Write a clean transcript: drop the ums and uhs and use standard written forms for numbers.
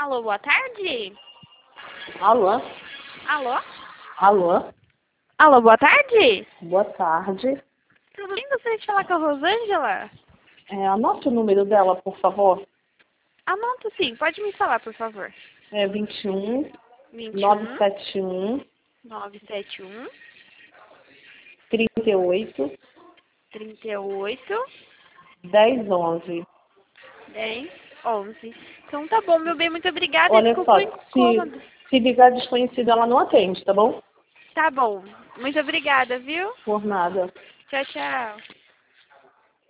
Alô, boa tarde? Alô? Alô? Alô? Alô, boa tarde? Boa tarde. Tudo bem? Gostaria de falar com a Rosângela? Anota o número dela, por favor. Anota sim, pode me falar, por favor. É 21 21 971 971 38 38 1011. 10 11. Então tá bom, meu bem, muito obrigada e Olha desculpa só, o incômodo. se ligar desconhecido, ela não atende, tá bom? Tá bom, muito obrigada, viu? Por nada. Tchau, tchau.